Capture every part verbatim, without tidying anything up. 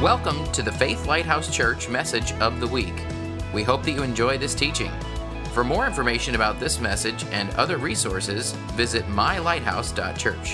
Welcome to the Faith Lighthouse Church Message of the Week. We hope that you enjoy this teaching. For more information about this message and other resources, visit my lighthouse dot church.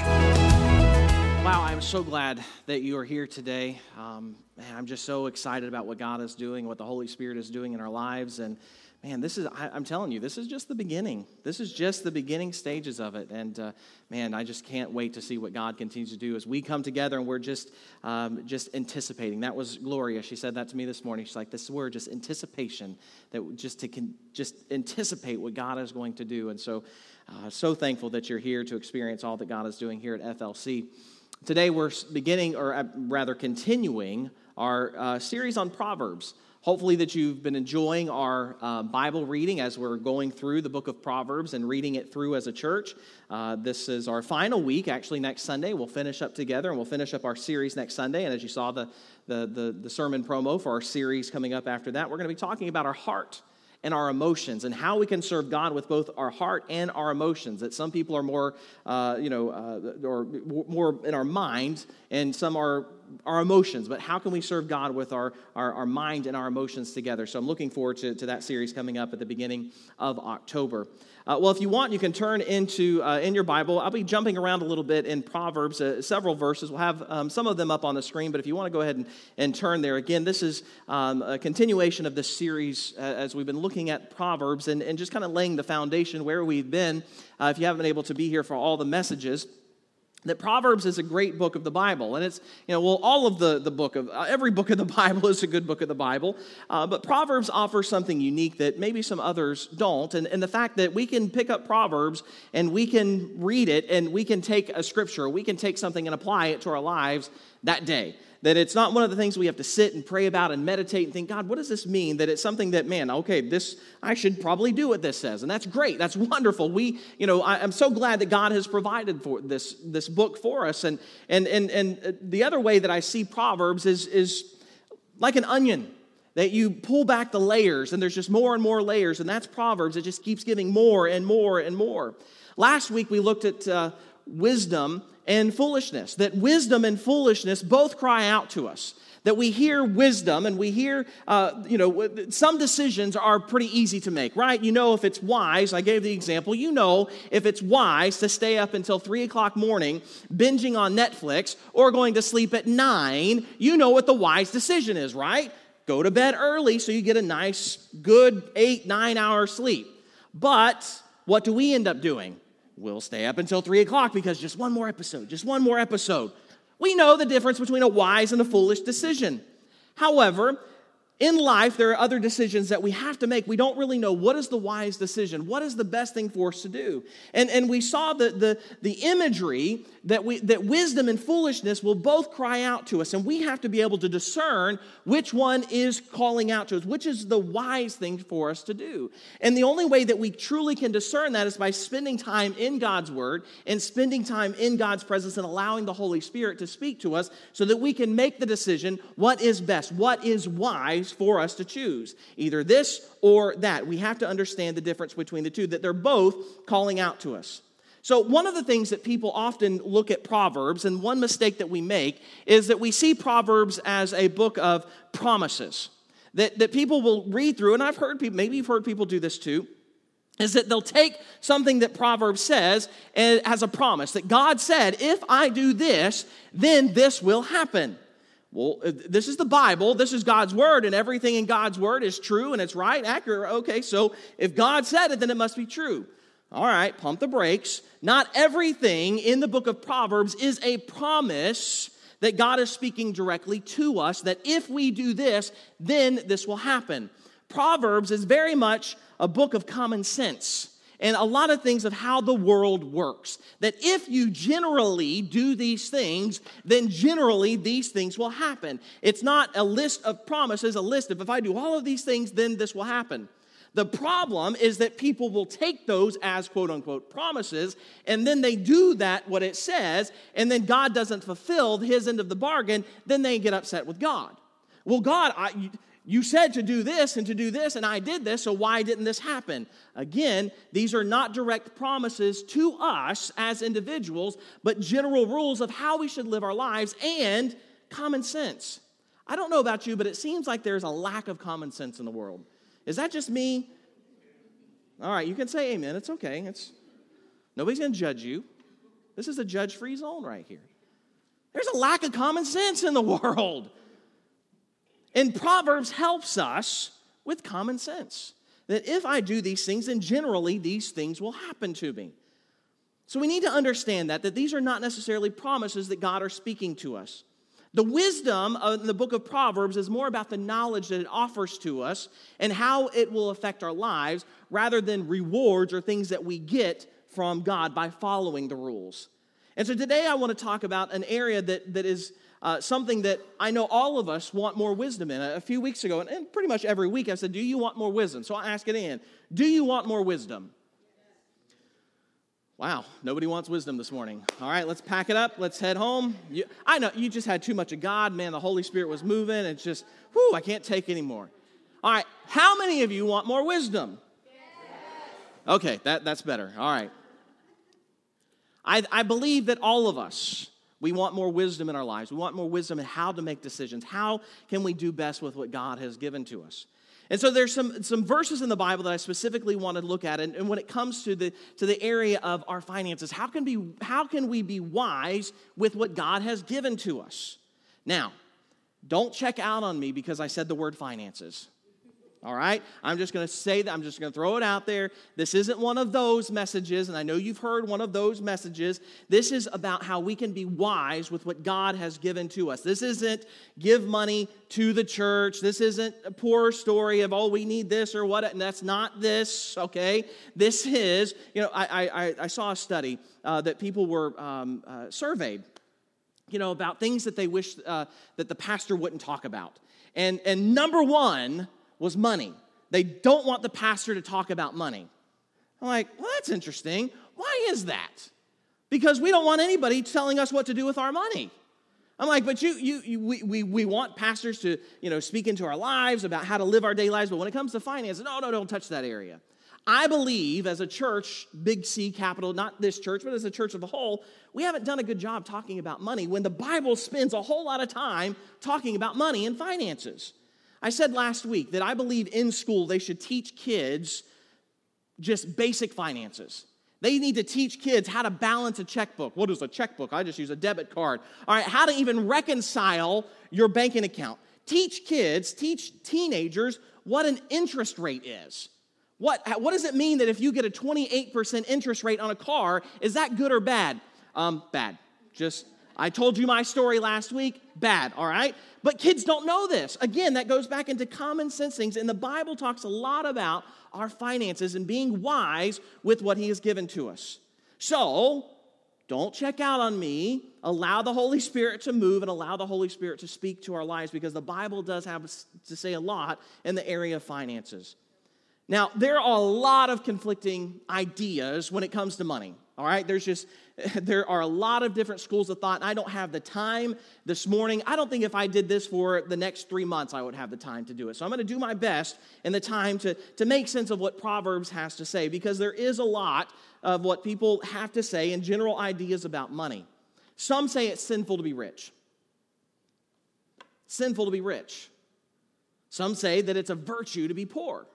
Wow, I'm so glad that you are here today. Um, man, I'm just so excited about what God is doing, what the Holy Spirit is doing in our lives. And man, this is, I, I'm telling you, this is just the beginning. This is just the beginning stages of it. And uh, man, I just can't wait to see what God continues to do as we come together and we're just um, just anticipating. That was Gloria. She said that to me this morning. She's like, this word, just anticipation, that just to con- just anticipate what God is going to do. And so, uh, so thankful that you're here to experience all that God is doing here at F L C. Today we're beginning, or rather continuing, our uh, series on Proverbs. Hopefully that you've been enjoying our uh, Bible reading as we're going through the book of Proverbs and reading it through as a church. Uh, this is our final week. Actually, next Sunday we'll finish up together, and we'll finish up our series next Sunday. And as you saw the, the, the, the sermon promo for our series coming up after that, we're going to be talking about our heart and our emotions, and how we can serve God with both our heart and our emotions. That some people are more, uh, you know, uh, or more in our mind, and some are our emotions. But how can we serve God with our, our, our mind and our emotions together? So I'm looking forward to, to that series coming up at the beginning of October. Uh, well, if you want, you can turn into, uh, in your Bible, I'll be jumping around a little bit in Proverbs, uh, several verses. We'll have um, some of them up on the screen, but if you want to go ahead and, and turn there. Again, this is um, a continuation of this series uh, as we've been looking at Proverbs and, and just kind of laying the foundation where we've been. Uh, if you haven't been able to be here for all the messages, that Proverbs is a great book of the Bible. And it's, you know, well, all of the, the book of, uh, every book of the Bible is a good book of the Bible. Uh, but Proverbs offers something unique that maybe some others don't. And, and the fact that we can pick up Proverbs and we can read it and we can take a scripture, we can take something and apply it to our lives that day. That it's not one of the things we have to sit and pray about and meditate and think, God, what does this mean? That it's something that, man, okay, this, I should probably do what this says. And that's great. That's wonderful. We, you know, I, I'm so glad that God has provided for this, this book for us. And, and, and, and the other way that I see Proverbs is, is like an onion, that you pull back the layers and there's just more and more layers. And that's Proverbs. It just keeps giving more and more and more. Last week we looked at uh, wisdom and foolishness, that wisdom and foolishness both cry out to us, that we hear wisdom and we hear, uh, you know, some decisions are pretty easy to make, right? You know if it's wise, I gave the example, you know if it's wise to stay up until three o'clock morning binging on Netflix or going to sleep at nine, you know what the wise decision is, right? Go to bed early so you get a nice, good eight, nine hour sleep. But what do we end up doing? We'll stay up until three o'clock because just one more episode, just one more episode. We know the difference between a wise and a foolish decision. However, in life, there are other decisions that we have to make. We don't really know what is the wise decision, what is the best thing for us to do. And, and we saw the, the, the imagery that, we, that wisdom and foolishness will both cry out to us, and we have to be able to discern which one is calling out to us, which is the wise thing for us to do. And the only way that we truly can discern that is by spending time in God's Word and spending time in God's presence and allowing the Holy Spirit to speak to us so that we can make the decision what is best, what is wise for us to choose, either this or that. We have to understand the difference between the two, that they're both calling out to us. So one of the things that people often look at Proverbs, and one mistake that we make, is that we see Proverbs as a book of promises, that, that people will read through, and I've heard people, maybe you've heard people do this too, is that they'll take something that Proverbs says as a promise, that God said, if I do this, then this will happen. Well, this is the Bible, this is God's Word, and everything in God's Word is true, and it's right, accurate. Okay, so if God said it, then it must be true. All right, pump the brakes. Not everything in the book of Proverbs is a promise that God is speaking directly to us, that if we do this, then this will happen. Proverbs is very much a book of common sense and a lot of things of how the world works. That if you generally do these things, then generally these things will happen. It's not a list of promises, a list of if I do all of these things, then this will happen. The problem is that people will take those as quote-unquote promises, and then they do that, what it says, and then God doesn't fulfill his end of the bargain, then they get upset with God. Well, God, I, you said to do this and to do this, and I did this, so why didn't this happen? Again, these are not direct promises to us as individuals, but general rules of how we should live our lives and common sense. I don't know about you, but it seems like there's a lack of common sense in the world. Is that just me? All right, you can say amen. It's okay. It's nobody's going to judge you. This is a judge-free zone right here. There's a lack of common sense in the world. And Proverbs helps us with common sense. That if I do these things, then generally these things will happen to me. So we need to understand that, that these are not necessarily promises that God are speaking to us. The wisdom of the book of Proverbs is more about the knowledge that it offers to us and how it will affect our lives rather than rewards or things that we get from God by following the rules. And so today I want to talk about an area that, that is uh, something that I know all of us want more wisdom in. A, a few weeks ago, and, and pretty much every week, I said, do you want more wisdom? So I ask it again, do you want more wisdom? Wow, nobody wants wisdom this morning. All right, let's pack it up. Let's head home. You, I know, you just had too much of God. Man, the Holy Spirit was moving. It's just, whew, I can't take anymore. All right, how many of you want more wisdom? Yes. Okay, that, that's better. All right. I, I believe that all of us, we want more wisdom in our lives. We want more wisdom in how to make decisions. How can we do best with what God has given to us? And so there's some, some verses in the Bible that I specifically want to look at. And, and when it comes to the, to the area of our finances, how can, be, how can we be wise with what God has given to us? Now, don't check out on me because I said the word finances. All right? I'm just going to say that. I'm just going to throw it out there. This isn't one of those messages, and I know you've heard one of those messages. This is about how we can be wise with what God has given to us. This isn't give money to the church. This isn't a poor story of, oh, we need this or what. And that's not this, okay? This is, you know, I, I, I saw a study uh, that people were um, uh, surveyed, you know, about things that they wish uh, that the pastor wouldn't talk about. And, and number one was money. They don't want the pastor to talk about money. I'm like, well, that's interesting. Why is that? Because we don't want anybody telling us what to do with our money. I'm like, but you, you, you we, we, we want pastors to, you know, speak into our lives about how to live our daily lives, but when it comes to finance, no, no, don't touch that area. I believe as a church, big C, capital, not this church, but as a church of a whole, we haven't done a good job talking about money when the Bible spends a whole lot of time talking about money and finances. I said last week that I believe in school they should teach kids just basic finances. They need to teach kids how to balance a checkbook. What is a checkbook? I just use a debit card. All right, how to even reconcile your banking account. Teach kids, teach teenagers what an interest rate is. What, what does it mean that if you get a twenty-eight percent interest rate on a car, is that good or bad? Um, bad. Just, I told you my story last week. Bad, all right? But kids don't know this. Again, that goes back into common sense things, and the Bible talks a lot about our finances and being wise with what He has given to us. So, don't check out on me. Allow the Holy Spirit to move and allow the Holy Spirit to speak to our lives because the Bible does have to say a lot in the area of finances. Now, there are a lot of conflicting ideas when it comes to money, all right? There's just, there are a lot of different schools of thought, and I don't have the time this morning. I don't think if I did this for the next three months, I would have the time to do it. So I'm going to do my best in the time to, to make sense of what Proverbs has to say, because there is a lot of what people have to say and general ideas about money. Some say it's sinful to be rich. Sinful to be rich. Some say that it's a virtue to be poor.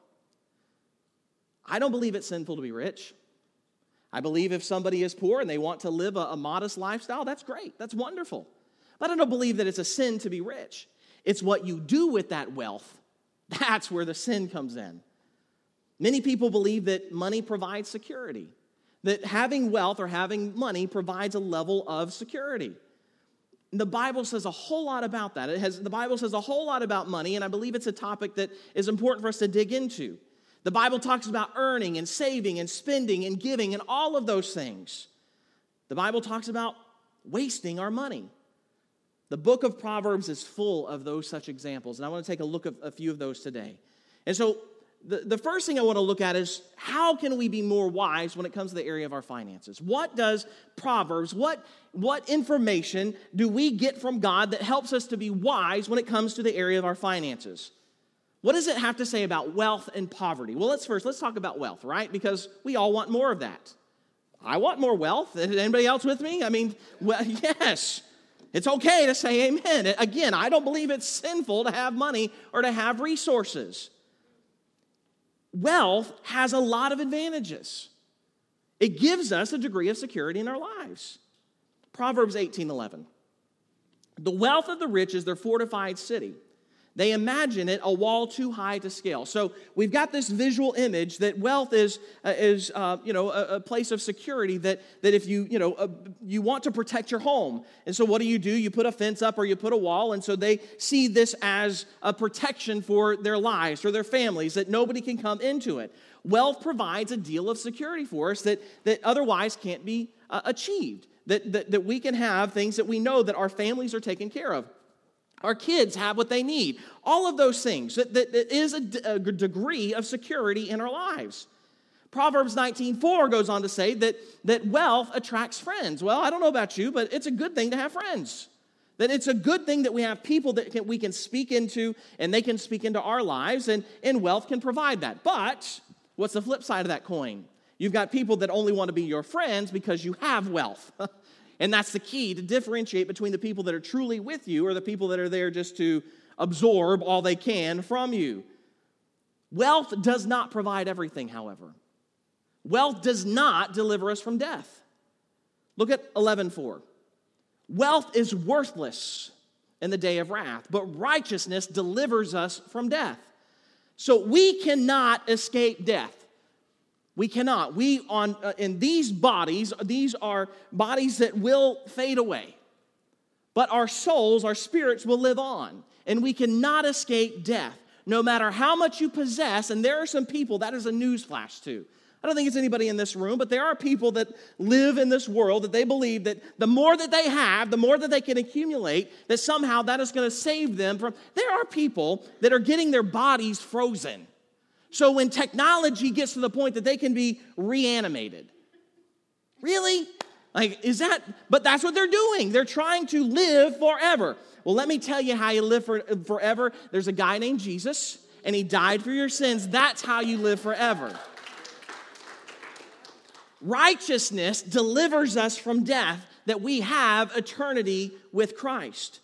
I don't believe it's sinful to be rich. I believe if somebody is poor and they want to live a, a modest lifestyle, that's great. That's wonderful. But I don't believe that it's a sin to be rich. It's what you do with that wealth. That's where the sin comes in. Many people believe that money provides security, that having wealth or having money provides a level of security. And the Bible says a whole lot about that. It has, the Bible says a whole lot about money, and I believe it's a topic that is important for us to dig into. The Bible talks about earning and saving and spending and giving and all of those things. The Bible talks about wasting our money. The book of Proverbs is full of those such examples, and I want to take a look at a few of those today. And so the, the first thing I want to look at is how can we be more wise when it comes to the area of our finances? What does Proverbs, what, what information do we get from God that helps us to be wise when it comes to the area of our finances? What does it have to say about wealth and poverty? Well, let's first, let's talk about wealth, right? Because we all want more of that. I want more wealth. Is anybody else with me? I mean, well, yes. It's okay to say amen. Again, I don't believe it's sinful to have money or to have resources. Wealth has a lot of advantages. It gives us a degree of security in our lives. Proverbs eighteen eleven. The wealth of the rich is their fortified city. They imagine it a wall too high to scale. So we've got this visual image that wealth is, uh, is uh, you know, a, a place of security that, that if you, you know, uh, you want to protect your home. And so what do you do? You put a fence up or you put a wall. And so they see this as a protection for their lives, for their families, that nobody can come into it. Wealth provides a deal of security for us that, that otherwise can't be uh, achieved. That, that, that we can have things that we know that our families are taken care of. Our kids have what they need. All of those things. That, that, that is a, d- a degree of security in our lives. Proverbs nineteen four goes on to say that, that wealth attracts friends. Well, I don't know about you, but it's a good thing to have friends. That it's a good thing that we have people that can, we can speak into, and they can speak into our lives, and, and wealth can provide that. But what's the flip side of that coin? You've got people that only want to be your friends because you have wealth. And that's the key to differentiate between the people that are truly with you or the people that are there just to absorb all they can from you. Wealth does not provide everything, however. Wealth does not deliver us from death. Look at eleven four. Wealth is worthless in the day of wrath, but righteousness delivers us from death. So we cannot escape death. We cannot. We on uh, in these bodies, these are bodies that will fade away. But our souls, our spirits will live on. And we cannot escape death, no matter how much you possess. And there are some people, that is a newsflash too. I don't think it's anybody in this room, but there are people that live in this world that they believe that the more that they have, the more that they can accumulate, that somehow that is going to save them from. There are people that are getting their bodies frozen. So when technology gets to the point that they can be reanimated. Really? Like, is that, but that's what they're doing. They're trying to live forever. Well, let me tell you how you live for, forever. There's a guy named Jesus, and he died for your sins. That's how you live forever. Righteousness delivers us from death, that we have eternity with Christ.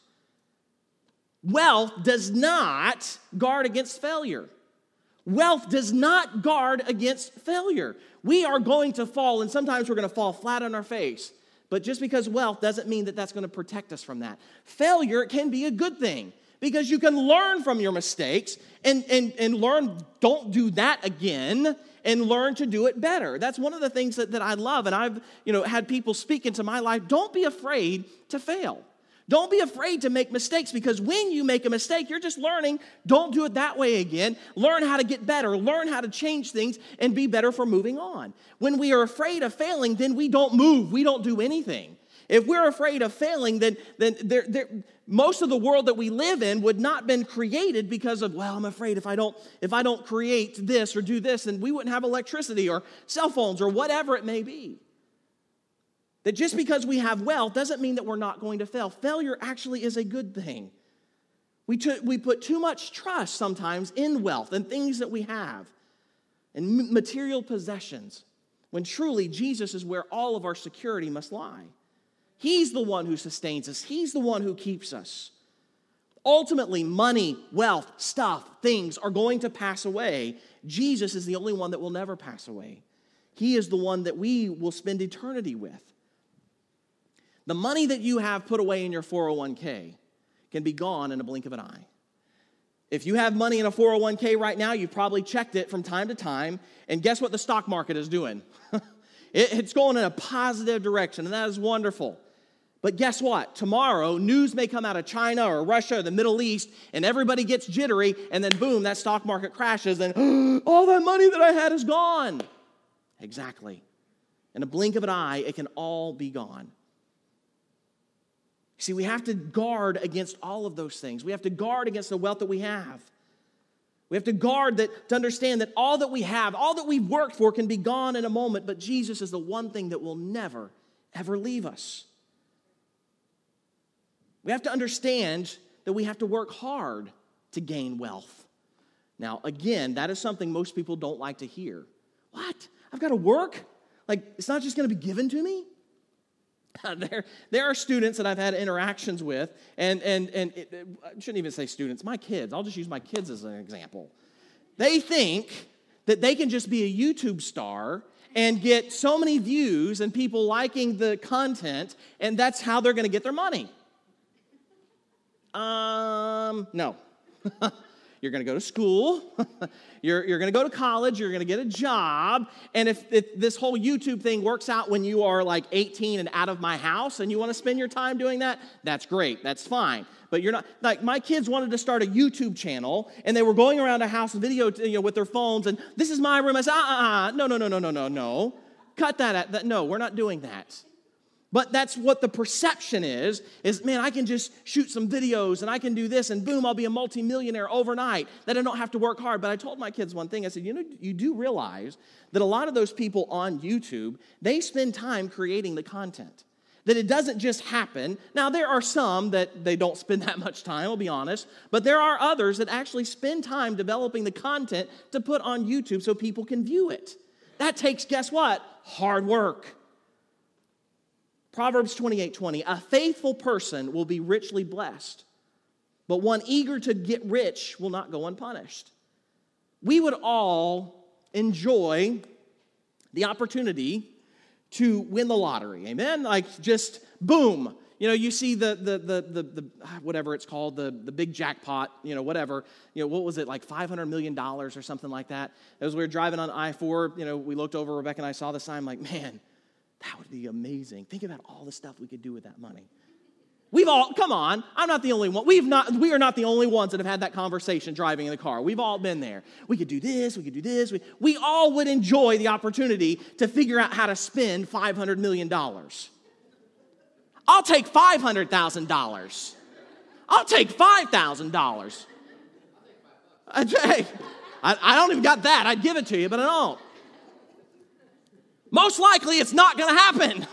Wealth does not guard against failure. Wealth does not guard against failure. We are going to fall, and sometimes we're going to fall flat on our face. But just because wealth doesn't mean that that's going to protect us from that. Failure can be a good thing because you can learn from your mistakes and, and, and learn, don't do that again, and learn to do it better. That's one of the things that, that I love, and I've you know had people speak into my life. Don't be afraid to fail. Don't be afraid to make mistakes, because when you make a mistake, you're just learning. Don't do it that way again. Learn how to get better. Learn how to change things and be better for moving on. When we are afraid of failing, then we don't move. We don't do anything. If we're afraid of failing, then, then there, there, most of the world that we live in would not have been created because of, well, I'm afraid if I don't if I don't create this or do this, then we wouldn't have electricity or cell phones or whatever it may be. That just because we have wealth doesn't mean that we're not going to fail. Failure actually is a good thing. We, t- we put too much trust sometimes in wealth and things that we have and m- material possessions, when truly Jesus is where all of our security must lie. He's the one who sustains us. He's the one who keeps us. Ultimately, money, wealth, stuff, things are going to pass away. Jesus is the only one that will never pass away. He is the one that we will spend eternity with. The money that you have put away in your four oh one k can be gone in a blink of an eye. If you have money in a four oh one k right now, you've probably checked it from time to time, and guess what the stock market is doing? it, it's going in a positive direction, and that is wonderful. But guess what? Tomorrow, news may come out of China or Russia or the Middle East, and everybody gets jittery, and then boom, that stock market crashes, and all that money that I had is gone. Exactly. In a blink of an eye, it can all be gone. See, we have to guard against all of those things. We have to guard against the wealth that we have. We have to guard that, to understand that all that we have, all that we've worked for can be gone in a moment, but Jesus is the one thing that will never, ever leave us. We have to understand that we have to work hard to gain wealth. Now, again, that is something most people don't like to hear. What? I've got to work? Like, it's not just going to be given to me? There, there are students that I've had interactions with, and, and, and it, it, I shouldn't even say students, my kids. I'll just use my kids as an example. They think that they can just be a YouTube star and get so many views and people liking the content, and that's how they're going to get their money. Um, no. You're going to go to school, you're, you're going to go to college, you're going to get a job, and if, if this whole YouTube thing works out when you are like eighteen and out of my house and you want to spend your time doing that, that's great, that's fine. But you're not, like my kids wanted to start a YouTube channel, and they were going around a house video, you know, with their phones, and this is my room. I said, uh-uh, no, no, no, no, no, no, no. Cut that out. That, no, we're not doing that. But that's what the perception is, is, man, I can just shoot some videos and I can do this and boom, I'll be a multimillionaire overnight, that I don't have to work hard. But I told my kids one thing. I said, you know, you do realize that a lot of those people on YouTube, they spend time creating the content. That it doesn't just happen. Now, there are some that they don't spend that much time, I'll be honest. But there are others that actually spend time developing the content to put on YouTube so people can view it. That takes, guess what? Hard work. Proverbs twenty-eight twenty, a faithful person will be richly blessed, but one eager to get rich will not go unpunished. We would all enjoy the opportunity to win the lottery, amen? Like just boom. You know, you see the, the, the, the, the whatever it's called, the, the big jackpot, you know, whatever. You know, what was it, like five hundred million dollars or something like that? As we were driving on I four, you know, we looked over, Rebecca and I saw the sign, like, man, that would be amazing. Think about all the stuff we could do with that money. We've all, come on, I'm not the only one. We've not, we are not the only ones that have had that conversation driving in the car. We've all been there. We could do this, we could do this. We, we all would enjoy the opportunity to figure out how to spend five hundred million dollars. I'll take five hundred thousand dollars. I'll take five thousand dollars. I, I don't even got that. I'd give it to you, but I don't. Most likely, it's not going to happen.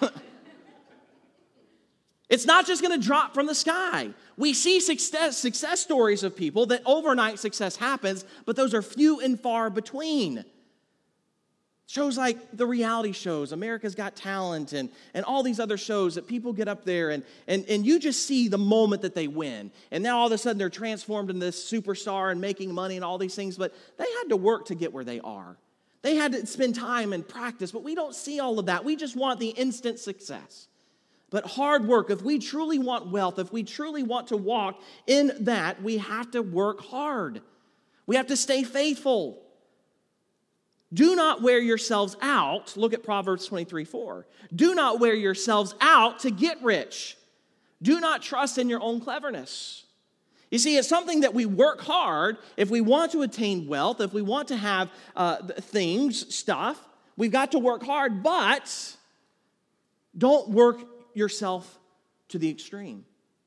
It's not just going to drop from the sky. We see success, success stories of people that overnight success happens, but those are few and far between. Shows like the reality shows, America's Got Talent, and, and all these other shows that people get up there, and, and, and you just see the moment that they win. And now all of a sudden they're transformed into this superstar and making money and all these things, but they had to work to get where they are. They had to spend time and practice, but we don't see all of that. We just want the instant success. But hard work, if we truly want wealth, if we truly want to walk in that, we have to work hard. We have to stay faithful. Do not wear yourselves out. Look at Proverbs twenty-three four. Do not wear yourselves out to get rich. Do not trust in your own cleverness. You see, it's something that we work hard. If we want to attain wealth, if we want to have uh, things, stuff, we've got to work hard, but don't work yourself to the extreme.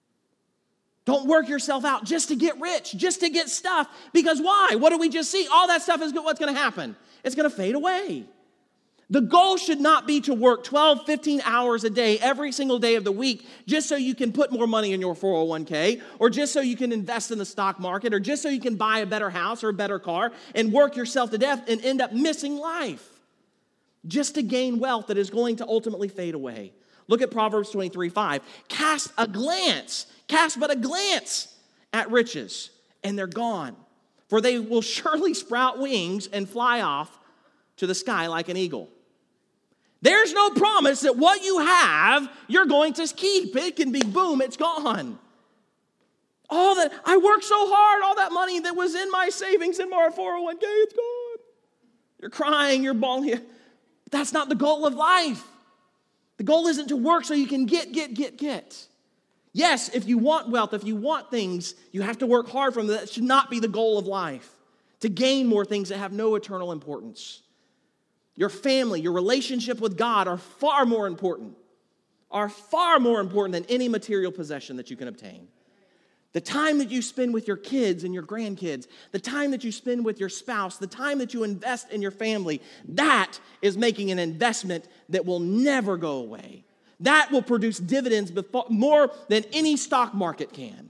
Don't work yourself out just to get rich, just to get stuff. Because why? What do we just see? All that stuff is what's going to happen. It's going to fade away. The goal should not be to work twelve, fifteen hours a day every single day of the week just so you can put more money in your four oh one k, or just so you can invest in the stock market, or just so you can buy a better house or a better car and work yourself to death and end up missing life just to gain wealth that is going to ultimately fade away. Look at Proverbs twenty-three five. Cast a glance, cast but a glance at riches, and they're gone. For they will surely sprout wings and fly off to the sky like an eagle. There's no promise that what you have, you're going to keep. It can be boom, it's gone. All that, I worked so hard, all that money that was in my savings in my four oh one k, it's gone. You're crying, you're bawling. That's not the goal of life. The goal isn't to work so you can get, get, get, get. Yes, if you want wealth, if you want things, you have to work hard for them. That should not be the goal of life, to gain more things that have no eternal importance. Your family, your relationship with God are far more important, are far more important than any material possession that you can obtain. The time that you spend with your kids and your grandkids, the time that you spend with your spouse, the time that you invest in your family, that is making an investment that will never go away. That will produce dividends before, more than any stock market can.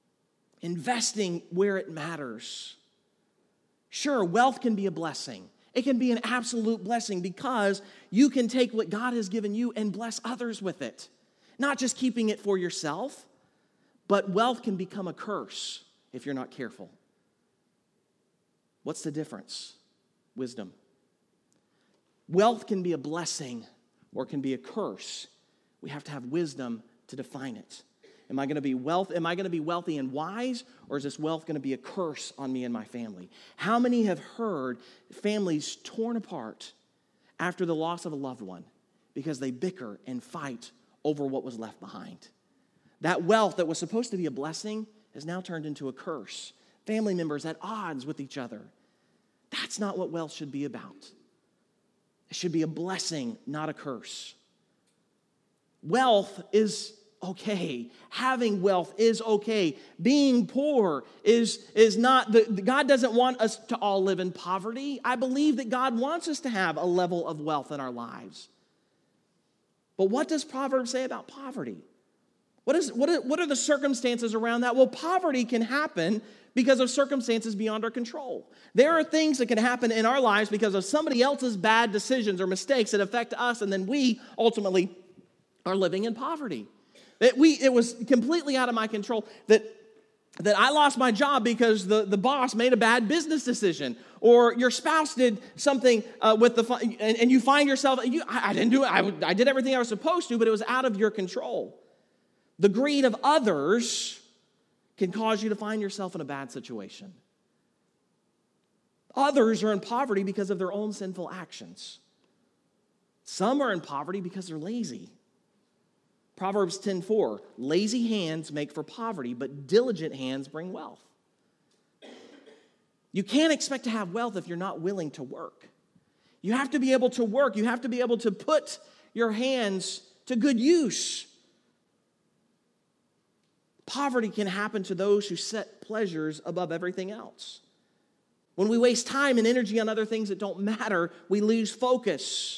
Investing where it matters. Sure, wealth can be a blessing, It can be an absolute blessing because you can take what God has given you and bless others with it. Not just keeping it for yourself, but wealth can become a curse if you're not careful. What's the difference? Wisdom. Wealth can be a blessing or it can be a curse. We have to have wisdom to define it. Am I going to be wealth? Am I going to be wealthy and wise, or is this wealth going to be a curse on me and my family? How many have heard families torn apart after the loss of a loved one because they bicker and fight over what was left behind? That wealth that was supposed to be a blessing has now turned into a curse. Family members at odds with each other. That's not what wealth should be about. It should be a blessing, not a curse. Wealth is okay. Having wealth is okay. Being poor is, is not, the, God doesn't want us to all live in poverty. I believe that God wants us to have a level of wealth in our lives. But what does Proverbs say about poverty? What is, what, is, what are the circumstances around that? Well, poverty can happen because of circumstances beyond our control. There are things that can happen in our lives because of somebody else's bad decisions or mistakes that affect us, and then we ultimately are living in poverty. It, we, it was completely out of my control that, that I lost my job because the, the boss made a bad business decision, or your spouse did something uh, with the and, and you find yourself, you, I, I didn't do it, I, I did everything I was supposed to, but it was out of your control. The greed of others can cause you to find yourself in a bad situation. Others are in poverty because of their own sinful actions. Some are in poverty because they're lazy. Proverbs ten four, lazy hands make for poverty, but diligent hands bring wealth. You can't expect to have wealth if you're not willing to work. You have to be able to work. You have to be able to put your hands to good use. Poverty can happen to those who set pleasures above everything else. When we waste time and energy on other things that don't matter, we lose focus.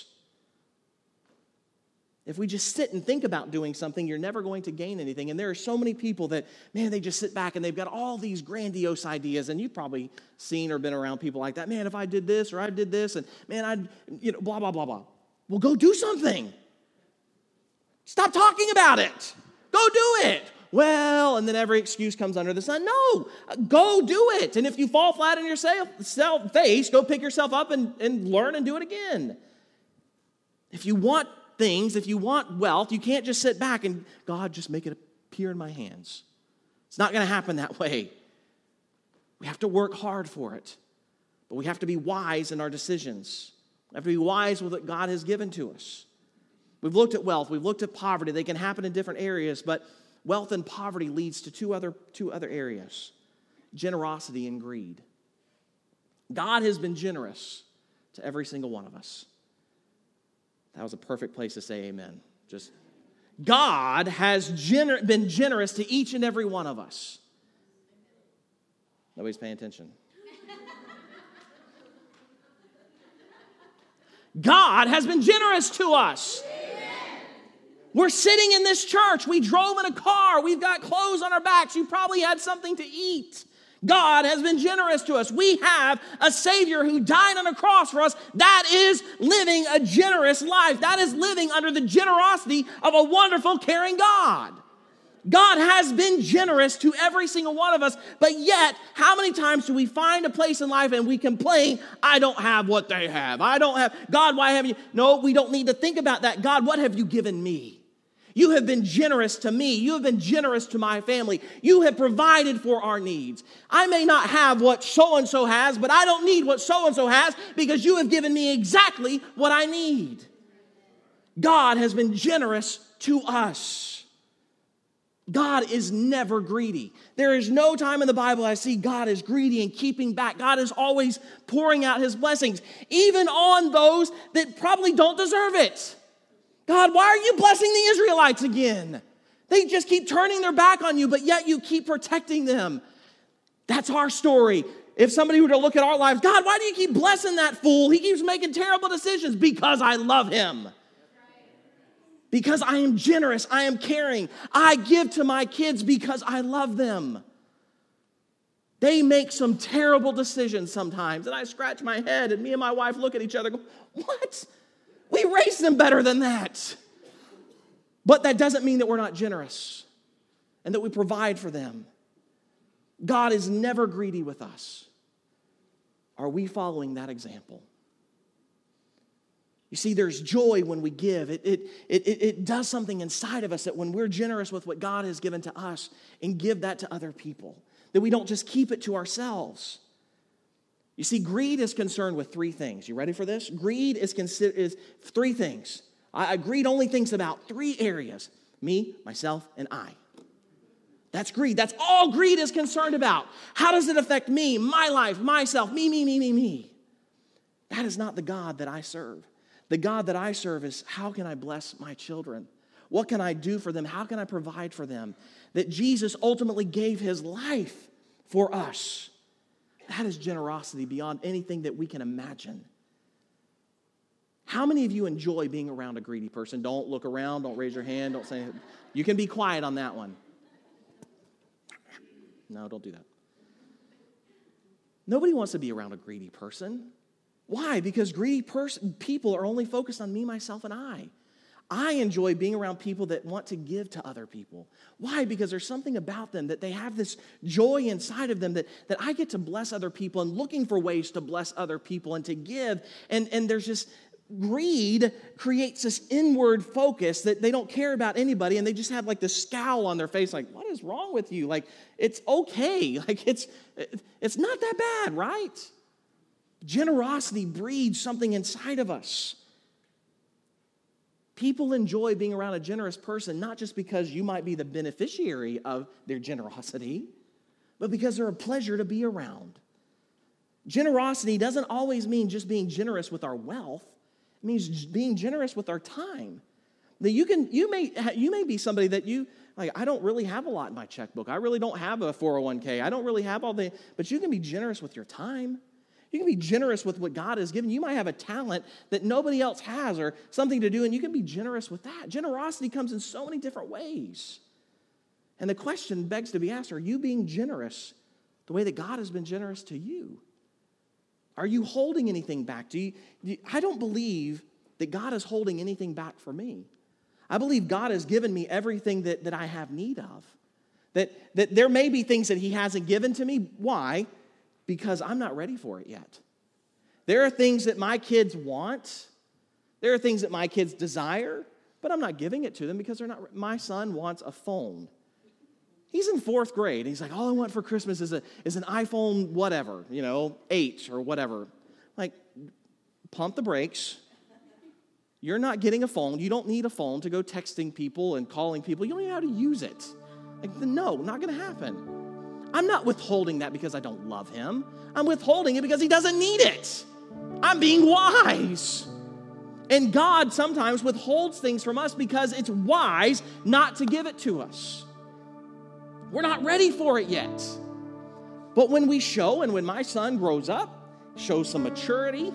If we just sit and think about doing something, you're never going to gain anything. And there are so many people that, man, they just sit back and they've got all these grandiose ideas. And you've probably seen or been around people like that. Man, if I did this or I did this, and man, I'd, you know, blah, blah, blah, blah. Well, go do something. Stop talking about it. Go do it. Well, and then every excuse comes under the sun. No, go do it. And if you fall flat on your self, face, go pick yourself up and, and learn and do it again. If you want things, if you want wealth, you can't just sit back and, God, just make it appear in my hands. It's not going to happen that way. We have to work hard for it. But we have to be wise in our decisions. We have to be wise with what God has given to us. We've looked at wealth. We've looked at poverty. They can happen in different areas, but wealth and poverty leads to two other, two other areas, generosity and greed. God has been generous to every single one of us. That was a perfect place to say amen. Just, God has gener- been generous to each and every one of us. Nobody's paying attention. God has been generous to us. We're sitting in this church. We drove in a car. We've got clothes on our backs. You probably had something to eat. God has been generous to us. We have a Savior who died on a cross for us. That is living a generous life. That is living under the generosity of a wonderful, caring God. God has been generous to every single one of us, but yet, how many times do we find a place in life and we complain, I don't have what they have. I don't have, God, why haven't you? No, we don't need to think about that. God, what have you given me? You have been generous to me. You have been generous to my family. You have provided for our needs. I may not have what so-and-so has, but I don't need what so-and-so has because you have given me exactly what I need. God has been generous to us. God is never greedy. There is no time in the Bible I see God is greedy and keeping back. God is always pouring out his blessings, even on those that probably don't deserve it. God, why are you blessing the Israelites again? They just keep turning their back on you, but yet you keep protecting them. That's our story. If somebody were to look at our lives, God, why do you keep blessing that fool? He keeps making terrible decisions. Because I love him. Because I am generous, I am caring. I give to my kids because I love them. They make some terrible decisions sometimes, and I scratch my head, and me and my wife look at each other and go, what? We raised them better than that. But that doesn't mean that we're not generous and that we provide for them. God is never greedy with us. Are we following that example? You see, there's joy when we give. It, it, it, it does something inside of us that when we're generous with what God has given to us and give that to other people, that we don't just keep it to ourselves. You see, greed is concerned with three things. You ready for this? Greed is, consider- is three things. I, I greed only thinks about three areas. Me, myself, and I. That's greed. That's all greed is concerned about. How does it affect me, my life, myself, me, me, me, me, me? That is not the God that I serve. The God that I serve is, how can I bless my children? What can I do for them? How can I provide for them? That Jesus ultimately gave his life for us. That is generosity beyond anything that we can imagine. How many of you enjoy being around a greedy person? Don't look around. Don't raise your hand. Don't say anything. You can be quiet on that one. No, don't do that. Nobody wants to be around a greedy person. Why? Because greedy pers- people are only focused on me, myself, and I. I enjoy being around people that want to give to other people. Why? Because there's something about them that they have this joy inside of them that, that I get to bless other people and looking for ways to bless other people and to give. And, and there's just greed creates this inward focus that they don't care about anybody and they just have like this scowl on their face like, what is wrong with you? Like, it's okay. Like, it's it's not that bad, right? Generosity breeds something inside of us. People enjoy being around a generous person, not just because you might be the beneficiary of their generosity, but because they're a pleasure to be around. Generosity doesn't always mean just being generous with our wealth. It means being generous with our time. That you can, you may, you may be somebody that you, like, I don't really have a lot in my checkbook. I really don't have a four oh one k. I don't really have all the, but you can be generous with your time. You can be generous with what God has given. You might have a talent that nobody else has or something to do, and you can be generous with that. Generosity comes in so many different ways. And the question begs to be asked, are you being generous the way that God has been generous to you? Are you holding anything back? Do you, do you, I don't believe that God is holding anything back for me. I believe God has given me everything that, that I have need of. That, that there may be things that he hasn't given to me. Why? Because I'm not ready for it yet. There are things that my kids want. There are things that my kids desire, but I'm not giving it to them because they're not. My son wants a phone. He's in fourth grade. He's like, all I want for Christmas is a is an iPhone whatever, you know, eight or whatever. Like, pump the brakes. You're not getting a phone. You don't need a phone to go texting people and calling people. You don't even know how to use it. Like, no, not going to happen. I'm not withholding that because I don't love him. I'm withholding it because he doesn't need it. I'm being wise. And God sometimes withholds things from us because it's wise not to give it to us. We're not ready for it yet. But when we show, and when my son grows up, shows some maturity,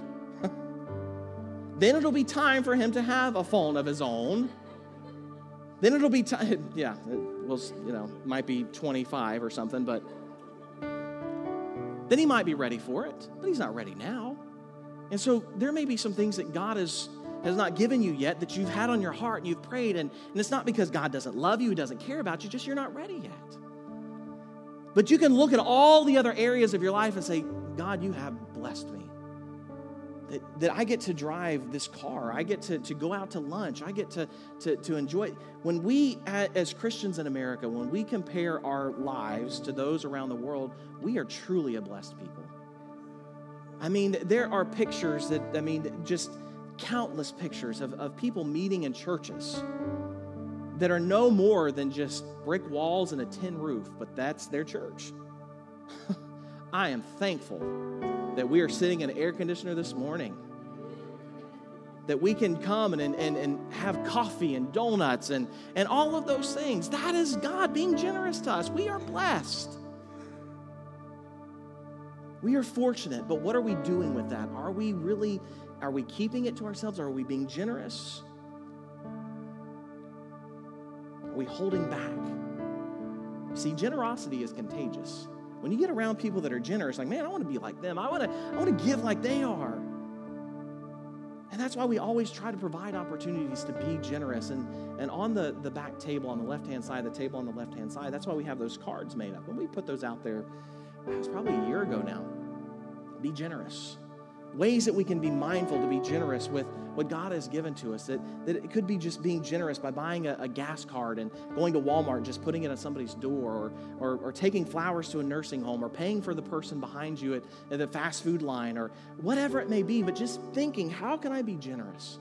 then it'll be time for him to have a phone of his own. Then it'll be time, yeah, it will, you know, might be twenty-five or something, but then he might be ready for it, but he's not ready now. And so there may be some things that God has, has not given you yet that you've had on your heart and you've prayed, and, and it's not because God doesn't love you, he doesn't care about you, just you're not ready yet. But you can look at all the other areas of your life and say, God, you have blessed me. That, that I get to drive this car. I get to, to go out to lunch. I get to, to, to enjoy. When we, as Christians in America, when we compare our lives to those around the world, we are truly a blessed people. I mean, there are pictures that, I mean, just countless pictures of, of people meeting in churches that are no more than just brick walls and a tin roof, but that's their church. I am thankful that we are sitting in an air conditioner this morning, that we can come and, and, and have coffee and donuts and, and all of those things. That is God being generous to us. We are blessed. We are fortunate, but what are we doing with that? Are we really, are we keeping it to ourselves? Or are we being generous? Are we holding back? See, generosity is contagious. When you get around people that are generous, like, man, I want to be like them. I want to I want to give like they are. And that's why we always try to provide opportunities to be generous. And, and on the, the back table, on the left-hand side, the table on the left-hand side, that's why we have those cards made up. And we put those out there, it was probably a year ago now. Be generous. Ways that we can be mindful to be generous with what God has given to us. That, that it could be just being generous by buying a, a gas card and going to Walmart and just putting it on somebody's door, or, or, or taking flowers to a nursing home, or paying for the person behind you at, at the fast food line, or whatever it may be, but just thinking, how can I be generous?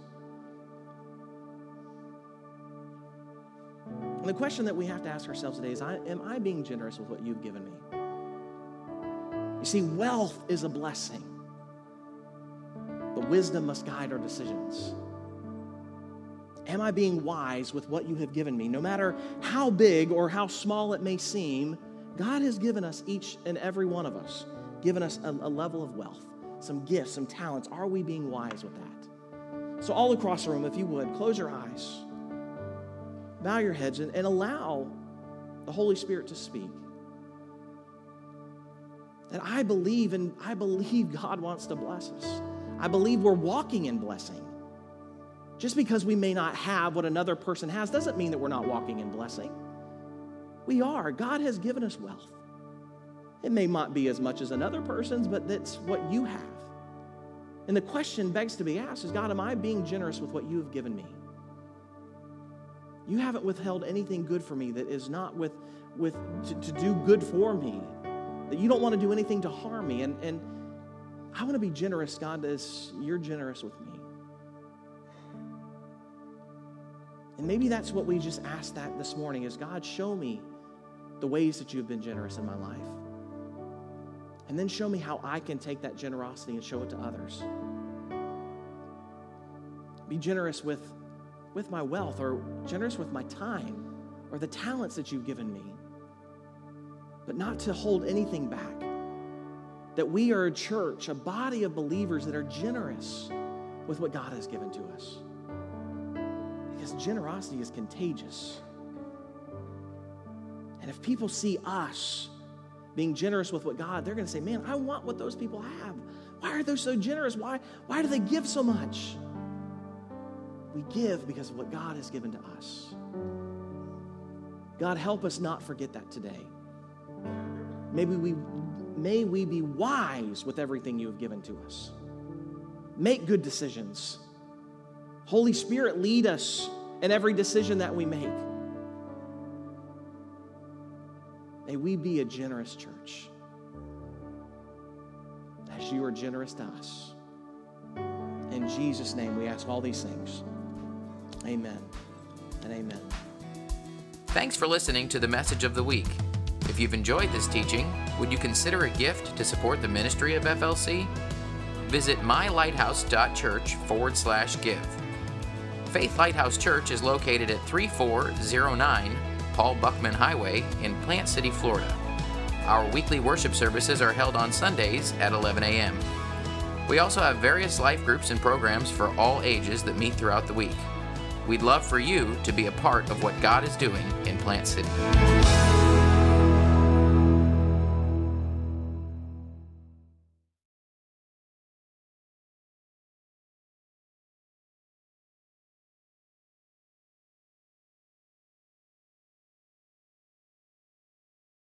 And the question that we have to ask ourselves today is, am I being generous with what you've given me? You see, wealth is a blessing. But wisdom must guide our decisions. Am I being wise with what you have given me? No matter how big or how small it may seem, God has given us, each and every one of us, given us a, a level of wealth, some gifts, some talents. Are we being wise with that? So all across the room, if you would, close your eyes, bow your heads, and, and allow the Holy Spirit to speak. That I believe, and I believe God wants to bless us. I believe we're walking in blessing. Just because we may not have what another person has doesn't mean that we're not walking in blessing. We are. God has given us wealth. It may not be as much as another person's, but that's what you have. And the question begs to be asked is, God, am I being generous with what you have given me? You haven't withheld anything good for me that is not with, with to, to do good for me, that you don't want to do anything to harm me. And, and I want to be generous, God, as you're generous with me. And maybe that's what we just asked that this morning is, God, show me the ways that you've been generous in my life. And then show me how I can take that generosity and show it to others. Be generous with, with my wealth, or generous with my time, or the talents that you've given me. But not to hold anything back. That we are a church, a body of believers that are generous with what God has given to us. Because generosity is contagious. And if people see us being generous with what God, they're going to say, man, I want what those people have. Why are they so generous? Why, why do they give so much? We give because of what God has given to us. God, help us not forget that today. Maybe we May we be wise with everything you have given to us. Make good decisions. Holy Spirit, lead us in every decision that we make. May we be a generous church as you are generous to us. In Jesus' name, we ask all these things. Amen and amen. Thanks for listening to the Message of the Week. If you've enjoyed this teaching, would you consider a gift to support the ministry of F L C? Visit mylighthouse.church forward slash give. Faith Lighthouse Church is located at thirty-four oh nine Paul Buckman Highway in Plant City, Florida. Our weekly worship services are held on Sundays at eleven a.m. We also have various life groups and programs for all ages that meet throughout the week. We'd love for you to be a part of what God is doing in Plant City.